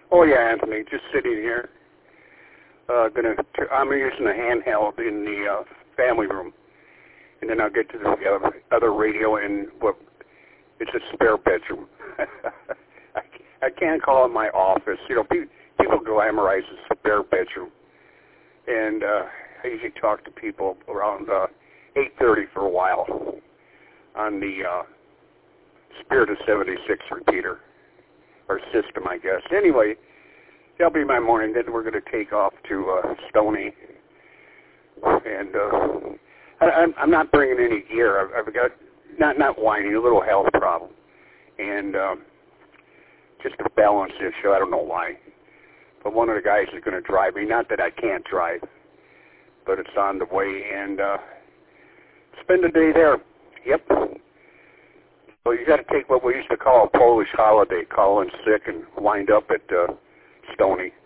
Oh yeah, Anthony, just sitting here. I'm using a handheld in the family room, and then I'll get to the other radio in what it's a spare bedroom. I can't call it my office. You know, people glamorize a spare bedroom, and I usually talk to people around 8:30 for a while on the Spirit of 76 repeater or system, I guess. Anyway, that'll be my morning. Then we're going to take off to Stony, and I'm not bringing any gear. I've got not whining, a little health problem, and just a balance issue. I don't know why, but one of the guys is going to drive me. Not that I can't drive, but it's on the way, and spend the day there. Yep. So you got to take what we used to call a Polish holiday, call in sick and wind up at Stony.